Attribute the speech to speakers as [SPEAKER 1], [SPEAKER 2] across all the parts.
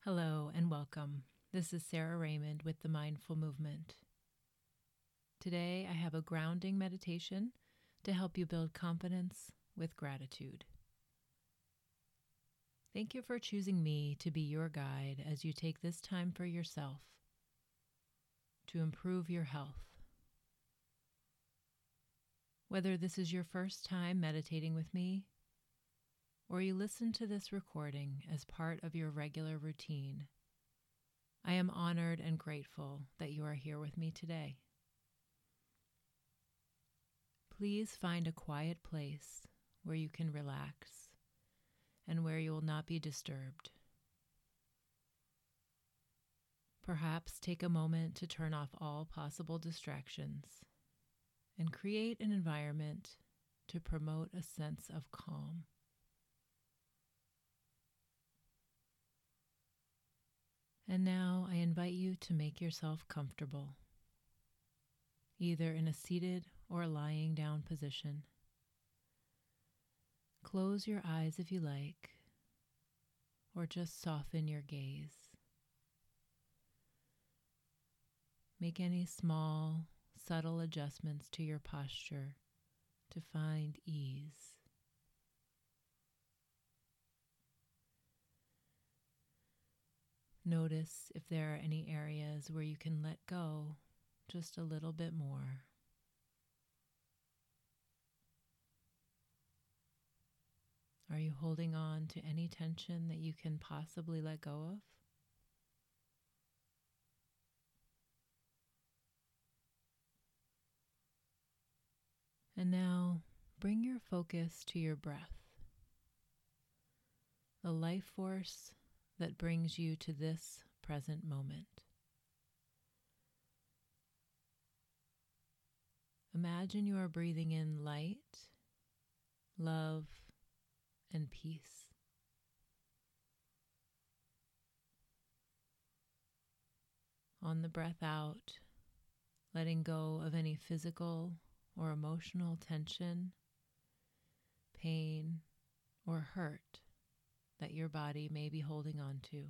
[SPEAKER 1] Hello and welcome. This is Sarah Raymond with the Mindful Movement. Today I have a grounding meditation to help you build confidence with gratitude. Thank you for choosing me to be your guide as you take this time for yourself to improve your health. Whether this is your first time meditating with me, or you listen to this recording as part of your regular routine, I am honored and grateful that you are here with me today. Please find a quiet place where you can relax and where you will not be disturbed. Perhaps take a moment to turn off all possible distractions and create an environment to promote a sense of calm. And now I invite you to make yourself comfortable, either in a seated or lying down position. Close your eyes if you like, or just soften your gaze. Make any small, subtle adjustments to your posture to find ease. Notice if there are any areas where you can let go just a little bit more. Are you holding on to any tension that you can possibly let go of? And now bring your focus to your breath, the life force that brings you to this present moment. Imagine you are breathing in light, love, and peace. On the breath out, letting go of any physical or emotional tension, pain, or hurt that your body may be holding on to.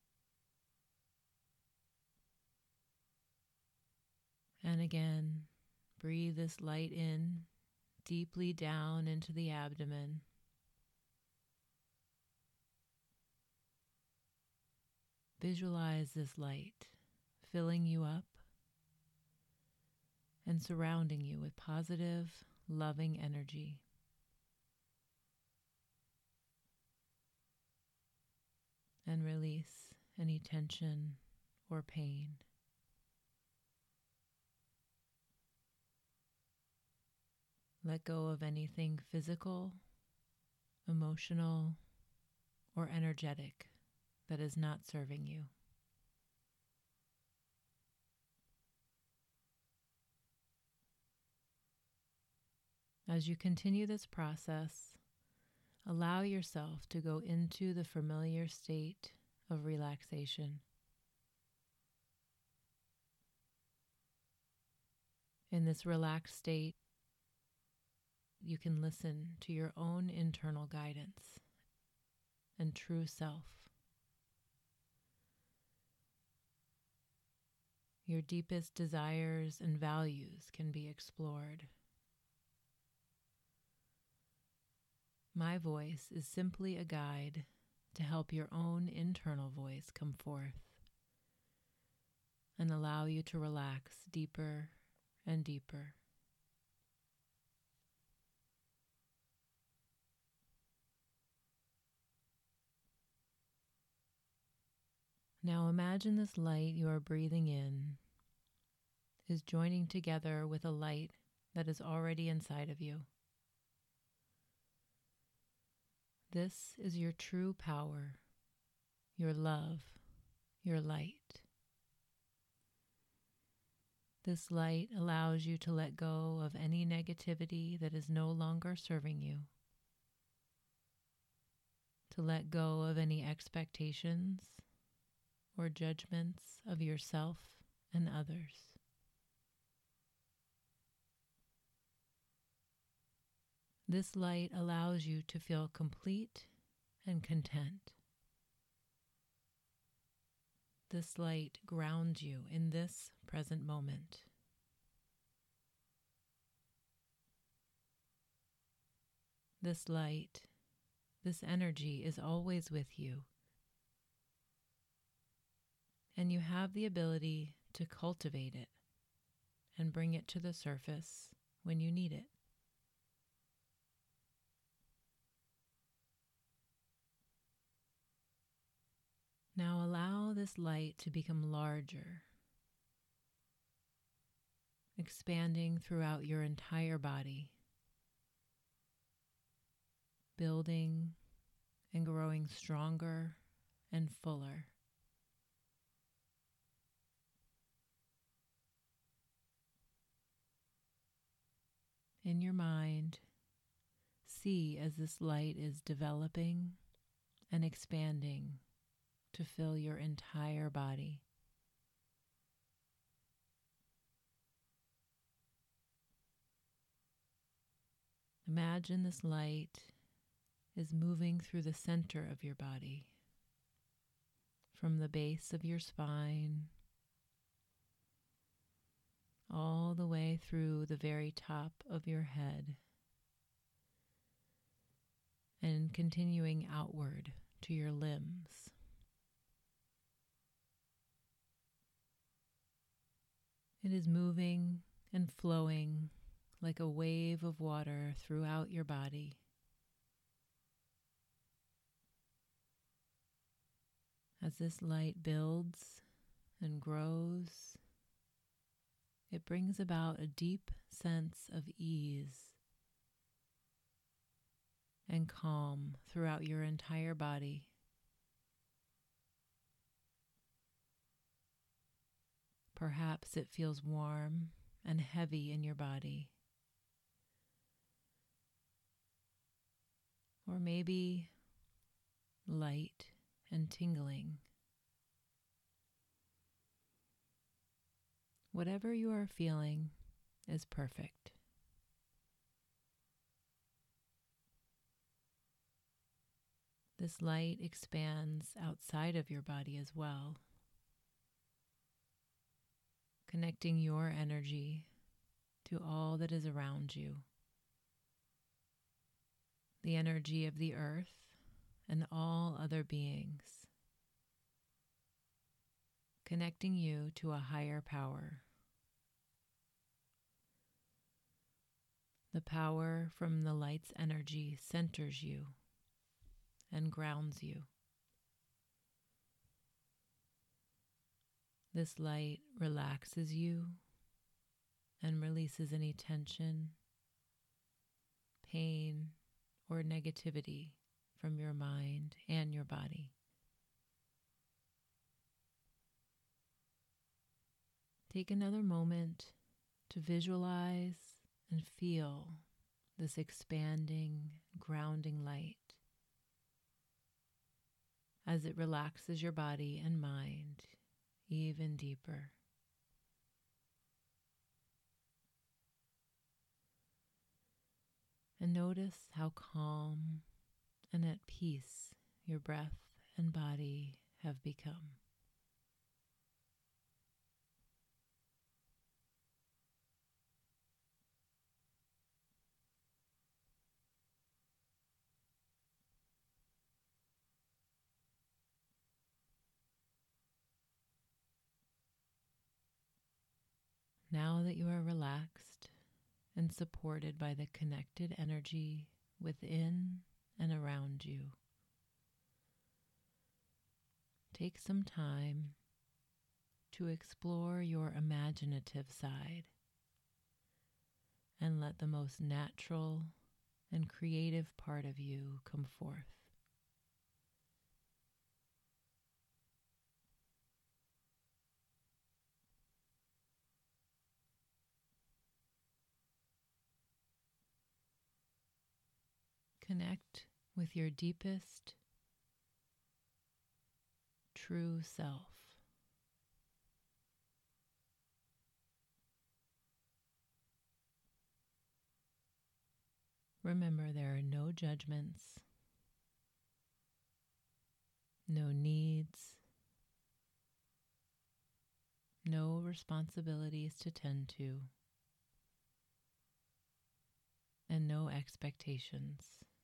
[SPEAKER 1] And again, breathe this light in deeply down into the abdomen. Visualize this light filling you up and surrounding you with positive, loving energy. And release any tension or pain. Let go of anything physical, emotional, or energetic that is not serving you. As you continue this process, allow yourself to go into the familiar state of relaxation. In this relaxed state, you can listen to your own internal guidance and true self. Your deepest desires and values can be explored. My voice is simply a guide to help your own internal voice come forth and allow you to relax deeper and deeper. Now imagine this light you are breathing in is joining together with a light that is already inside of you. This is your true power, your love, your light. This light allows you to let go of any negativity that is no longer serving you, to let go of any expectations or judgments of yourself and others. This light allows you to feel complete and content. This light grounds you in this present moment. This light, this energy is always with you, and you have the ability to cultivate it and bring it to the surface when you need it. Now allow this light to become larger, expanding throughout your entire body, building and growing stronger and fuller. In your mind, see as this light is developing and expanding to fill your entire body. Imagine this light is moving through the center of your body, from the base of your spine, all the way through the very top of your head, and continuing outward to your limbs. It is moving and flowing like a wave of water throughout your body. As this light builds and grows, it brings about a deep sense of ease and calm throughout your entire body. Perhaps it feels warm and heavy in your body. Or maybe light and tingling. Whatever you are feeling is perfect. This light expands outside of your body as well, connecting your energy to all that is around you. The energy of the earth and all other beings, connecting you to a higher power. The power from the light's energy centers you and grounds you. This light relaxes you and releases any tension, pain, or negativity from your mind and your body. Take another moment to visualize and feel this expanding, grounding light as it relaxes your body and mind even deeper. And notice how calm and at peace your breath and body have become. Now that you are relaxed and supported by the connected energy within and around you, take some time to explore your imaginative side and let the most natural and creative part of you come forth. Connect with your deepest, true self. Remember, there are no judgments, no needs, responsibilities to tend to and no expectations.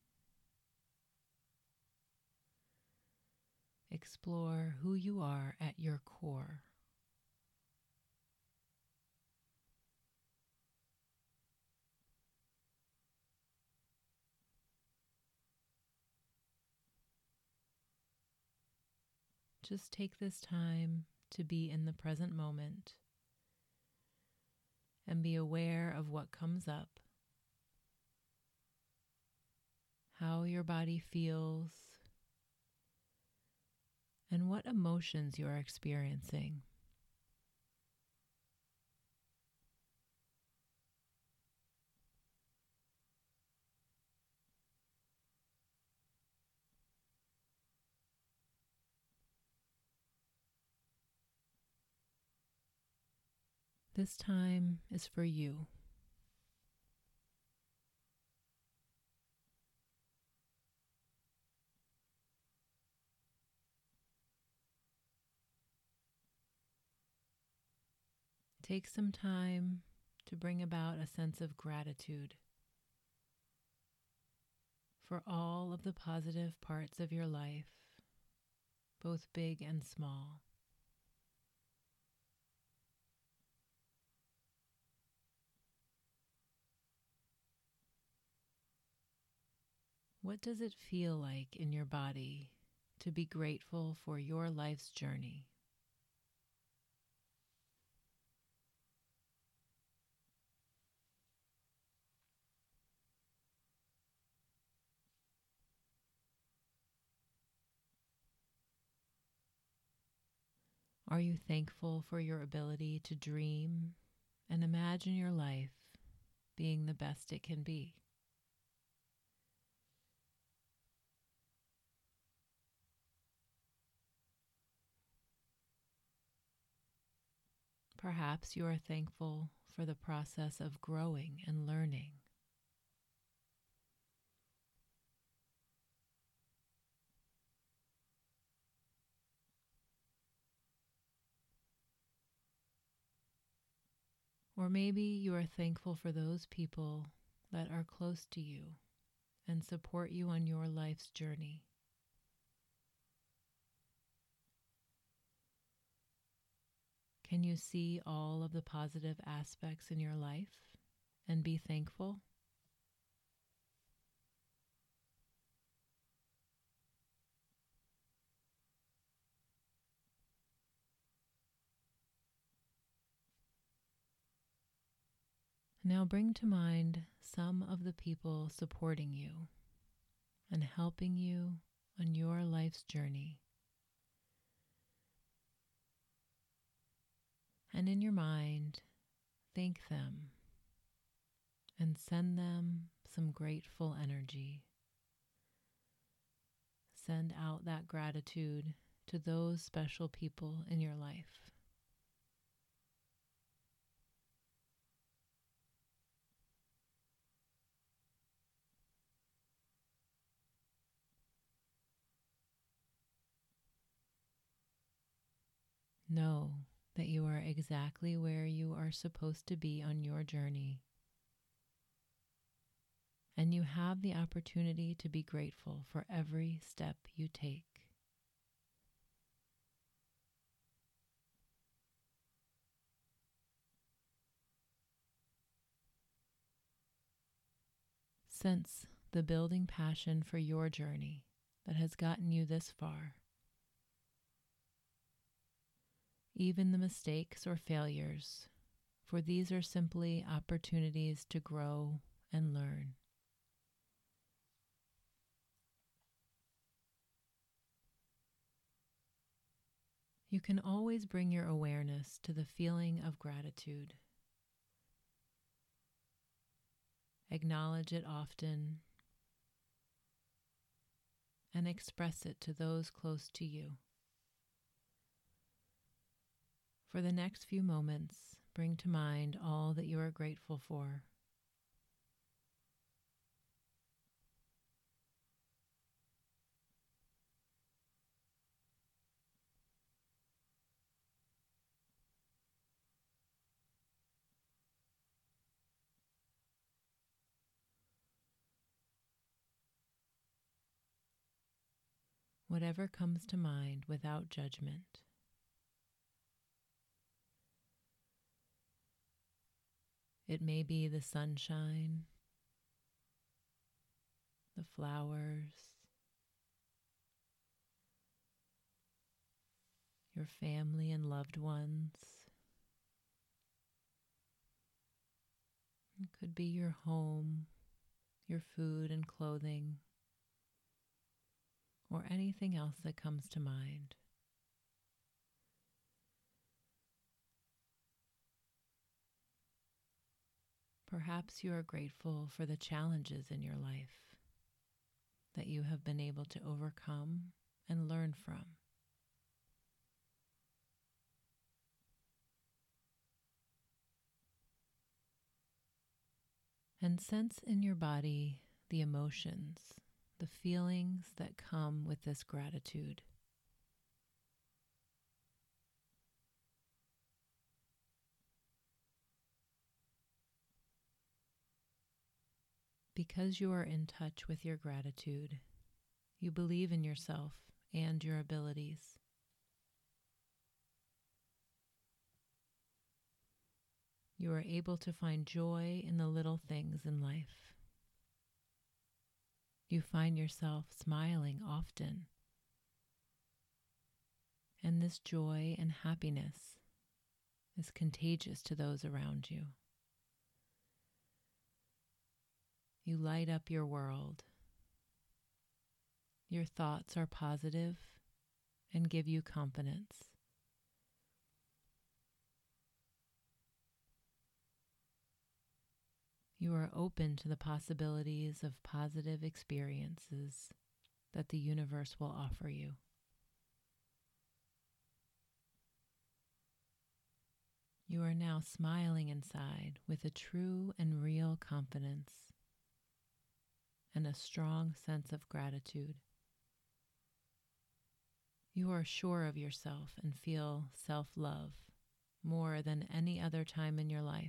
[SPEAKER 1] Explore who you are at your core. Just take this time to be in the present moment and be aware of what comes up, how your body feels, and what emotions you are experiencing. This time is for you. Take some time to bring about a sense of gratitude for all of the positive parts of your life, both big and small. What does it feel like in your body to be grateful for your life's journey? Are you thankful for your ability to dream and imagine your life being the best it can be? Perhaps you are thankful for the process of growing and learning. Or maybe you are thankful for those people that are close to you and support you on your life's journey. Can you see all of the positive aspects in your life and be thankful? Now bring to mind some of the people supporting you and helping you on your life's journey. And in your mind, thank them and send them some grateful energy. Send out that gratitude to those special people in your life. Know that you are exactly where you are supposed to be on your journey, and you have the opportunity to be grateful for every step you take. Sense the building passion for your journey that has gotten you this far. Even the mistakes or failures, for these are simply opportunities to grow and learn. You can always bring your awareness to the feeling of gratitude. Acknowledge it often and express it to those close to you. For the next few moments, bring to mind all that you are grateful for. whatever comes to mind without judgment. It may be the sunshine, the flowers, your family and loved ones. It could be your home, your food and clothing, or anything else that comes to mind. Perhaps you are grateful for the challenges in your life that you have been able to overcome and learn from. And sense in your body the emotions, the feelings that come with this gratitude. Because you are in touch with your gratitude, you believe in yourself and your abilities. You are able to find joy in the little things in life. You find yourself smiling often. And this joy and happiness is contagious to those around you. You light up your world. Your thoughts are positive and give you confidence. You are open to the possibilities of positive experiences that the universe will offer you. You are now smiling inside with a true and real confidence and a strong sense of gratitude. You are sure of yourself and feel self-love more than any other time in your life.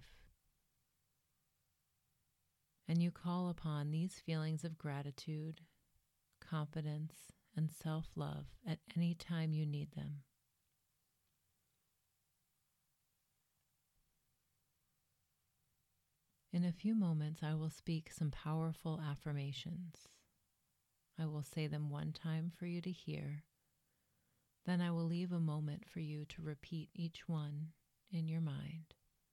[SPEAKER 1] And you call upon these feelings of gratitude, confidence, and self-love at any time you need them. In a few moments, I will speak some powerful affirmations. I will say them one time for you to hear. Then I will leave a moment for you to repeat each one in your mind.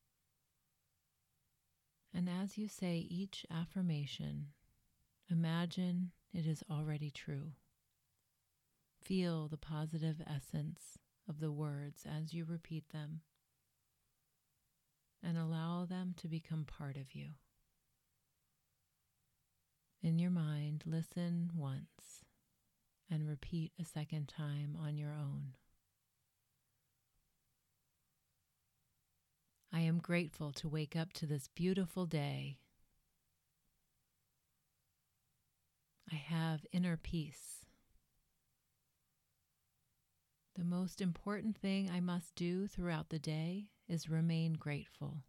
[SPEAKER 1] And as you say each affirmation, imagine it is already true. Feel the positive essence of the words as you repeat them, and allow them to become part of you. In your mind, listen once and repeat a second time on your own. I am grateful to wake up to this beautiful day. I have inner peace. The most important thing I must do throughout the day is remain grateful.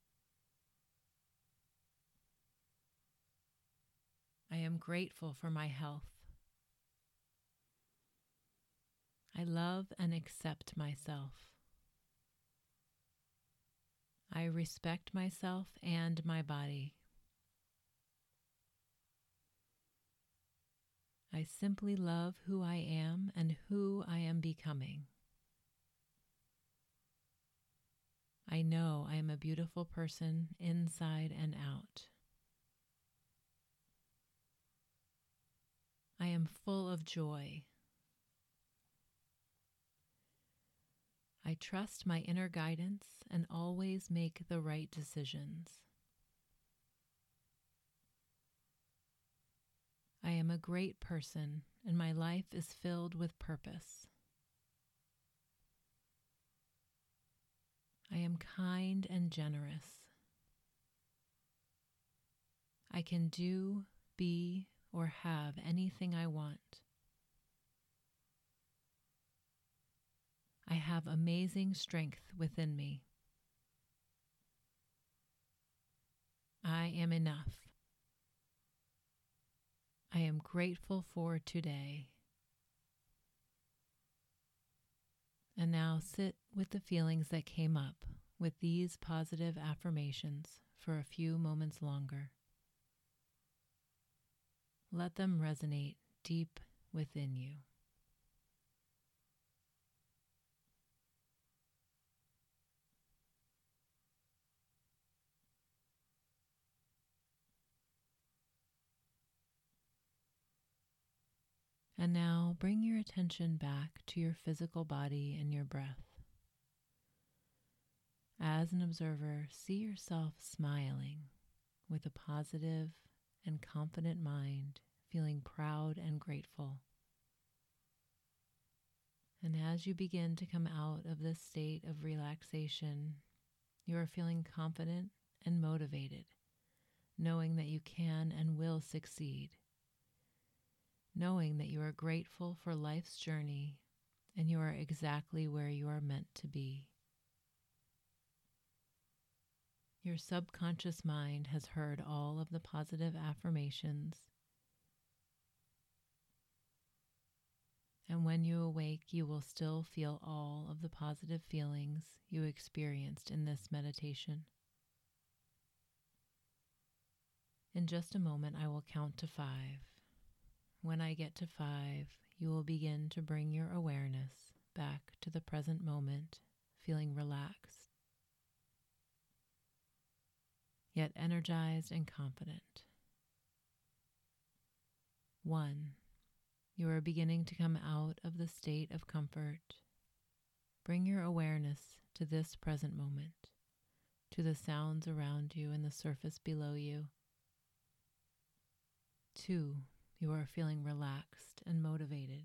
[SPEAKER 1] I am grateful for my health. I love and accept myself. I respect myself and my body. I simply love who I am and who I am becoming. I know I am a beautiful person inside and out. I am full of joy. I trust my inner guidance and always make the right decisions. I am a great person and my life is filled with purpose. I am kind and generous. I can do, be, or have anything I want. I have amazing strength within me. I am enough. I am grateful for today. And now sit with the feelings that came up with these positive affirmations for a few moments longer. Let them resonate deep within you. And now bring your attention back to your physical body and your breath. As an observer, see yourself smiling with a positive and confident mind, feeling proud and grateful. And as you begin to come out of this state of relaxation, you are feeling confident and motivated, knowing that you can and will succeed, knowing that you are grateful for life's journey and you are exactly where you are meant to be. Your subconscious mind has heard all of the positive affirmations, and when you awake, you will still feel all of the positive feelings you experienced in this meditation. In just a moment, I will count to 5. When I get to 5, you will begin to bring your awareness back to the present moment, feeling relaxed, yet energized and confident. 1. You are beginning to come out of the state of comfort. Bring your awareness to this present moment, to the sounds around you and the surface below you. 2. You are feeling relaxed and motivated.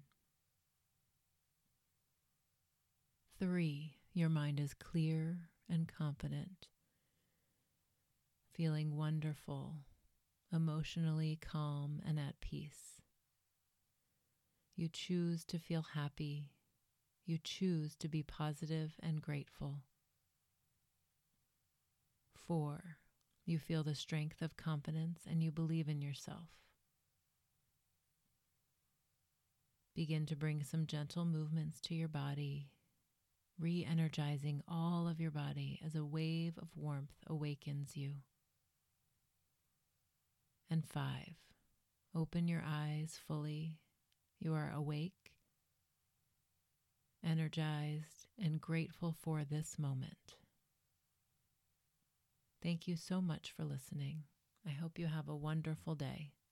[SPEAKER 1] 3. Your mind is clear and confident, feeling wonderful, emotionally calm and at peace. You choose to feel happy. You choose to be positive and grateful. 4. You feel the strength of confidence and you believe in yourself. Begin to bring some gentle movements to your body, re-energizing all of your body as a wave of warmth awakens you. And 5. Open your eyes fully. You are awake, energized, and grateful for this moment. Thank you so much for listening. I hope you have a wonderful day.